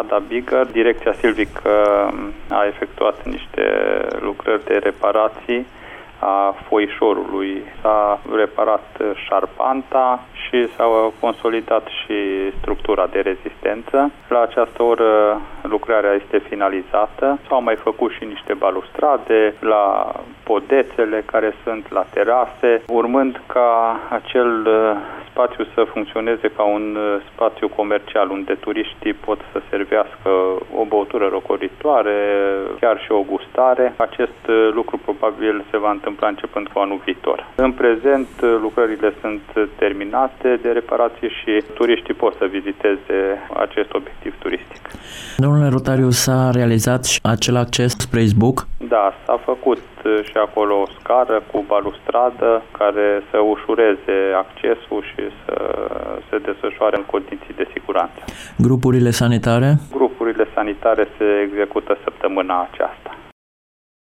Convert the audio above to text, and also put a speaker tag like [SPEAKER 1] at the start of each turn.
[SPEAKER 1] strada Bigăr. Direcția Silvică a efectuat niște lucrări de reparații a foișorului. S-a reparat șarpanta și s-a consolidat și structura de rezistență. La această oră lucrarea este finalizată. S-au mai făcut și niște balustrade la podețele care sunt la terase, urmând ca acel spațiu să funcționeze ca un spațiu comercial unde turiștii pot să servească o băutură răcoritoare, chiar și o gustare. Acest lucru probabil se va întâmpla începând cu anul viitor. În prezent lucrările sunt terminate de reparație și turiștii pot să viziteze acest obiectiv turistic.
[SPEAKER 2] Domnule Rotariu, s-a realizat și acel acces spre izbuc?
[SPEAKER 1] Da, s-a făcut și acolo o scară cu balustradă care să ușureze accesul și să se desfășoare în condiții de siguranță.
[SPEAKER 2] Grupurile sanitare?
[SPEAKER 1] Grupurile sanitare se execută săptămâna aceasta.